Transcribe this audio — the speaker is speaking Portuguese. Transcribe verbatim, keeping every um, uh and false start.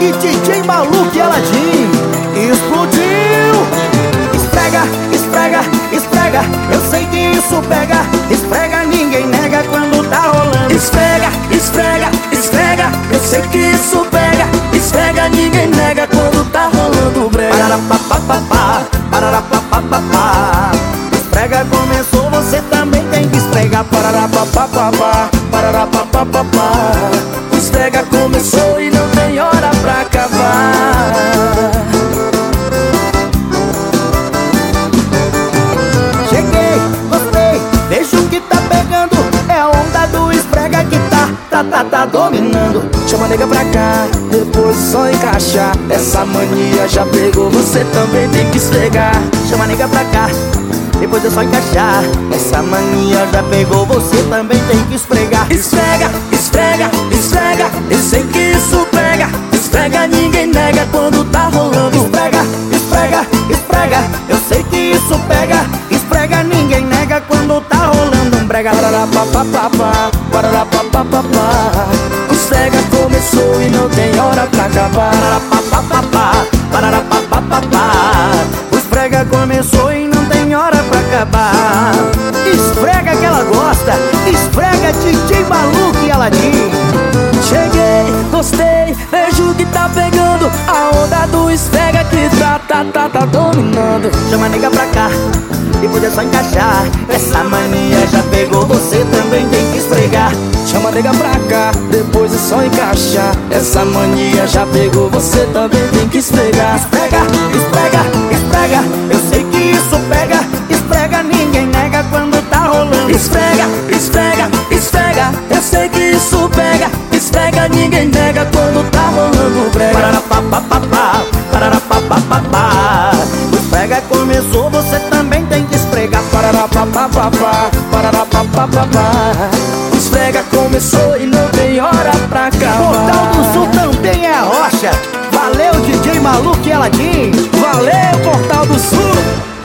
e D J Maluque e Aladim. Explodiu! Esfrega, esfrega, esfrega, eu sei que isso pega. Esfrega, ninguém nega quando tá rolando. Esfrega, esfrega, esfrega, eu sei que isso pega. Esfrega, ninguém nega quando tá rolando brega. Pararapapapapá, pararapapapapá. Esfrega começou, você também tem que esfregar. Pararapapapapá, pararapapapapá. O esfrega começou e não tem hora pra acabar. Cheguei, gostei, vejo o que tá pegando. É a onda do esfrega que tá, tá, tá, tá dominando. Chama a nega pra cá, depois só encaixar. Essa mania já pegou, você também tem que esfregar. Chama a nega pra cá, depois é só encaixar. Essa mania já pegou, você também tem que esfregar. Esfrega, esfrega, esfrega, eu sei que isso pega. Esfrega, ninguém nega quando tá rolando. Esfrega, esfrega, esfrega, eu sei que isso pega. Esfrega, ninguém nega quando tá rolando um brega. Pararapapapapá, pararapapapapá. O esfrega começou e não tem hora pra acabar. Pararapapapapá, pararapapapapá. O esfrega começou e não tem hora pra acabar. Esfrega que ela gosta, esfrega D J Maluque e Aladim. Cheguei, gostei, vejo que tá pegando. A onda do esfrega que tá, tá, tá, tá dominando. Chama a nega pra cá, depois é só encaixar. Essa mania já pegou, você também tem que esfregar. Chama a nega pra cá, depois é só encaixar. Essa mania já pegou, você também tem que esfregar. Esfrega, esfrega, esfrega, eu sei que isso pega. Esfrega, ninguém nega quando tá rolando. Esfrega, esfrega, esfrega, eu sei que isso pega. Esfrega, ninguém nega quando tá rolando brega. Pararapapapapá, pararapapapapá. O esfrega começou, você também tem que esfregar. Pararapapapapá, pararapapapapá. O esfrega começou e não tem hora pra acabar. Portal do Sul também é a rocha. Valeu, D J Maluque e Aladim. Valeu, Portal do Sul.